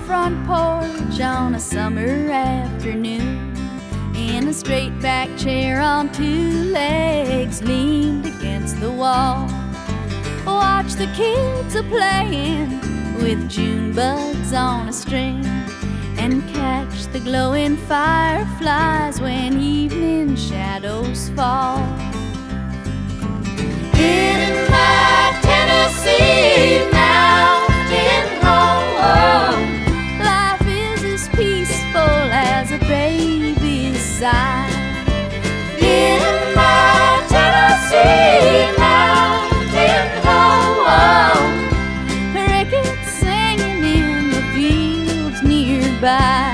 front porch on a summer afternoon, in a straight back chair on two legs, leaned against the wall. Watch the kids a-playing with June bugs on a string, and catch the glowing fireflies when evening shadows fall. In my Tennessee mountain home, life is as peaceful as a baby's sigh. In my Tennessee mountain home, crickets singing in the fields nearby.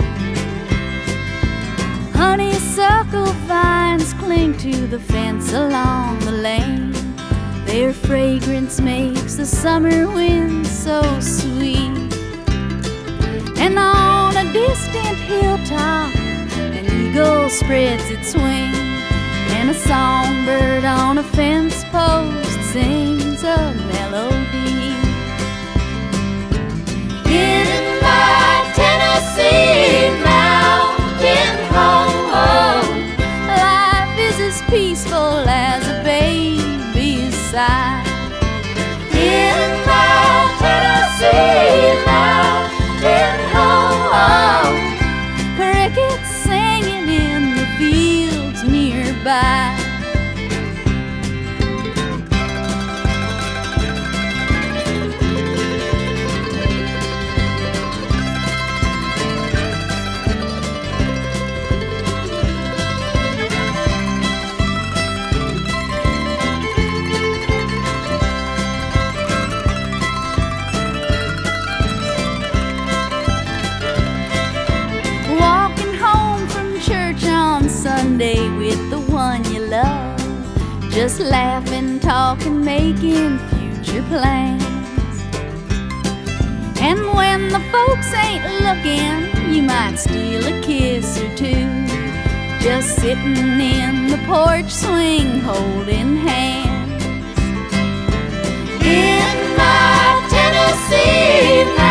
Honeysuckle vines cling to the fence along the lane. Their fragrance makes the summer wind so sweet. And on a distant hilltop, an eagle spreads its wing, and a songbird on a fence post sings a melody. In my Tennessee mountain home, life is as peaceful as a baby's sigh. In my Tennessee mountain home, crickets singing in the fields nearby. Sunday with the one you love, just laughing, talking, making future plans. And when the folks ain't looking, you might steal a kiss or two, just sitting in the porch swing, holding hands. In my Tennessee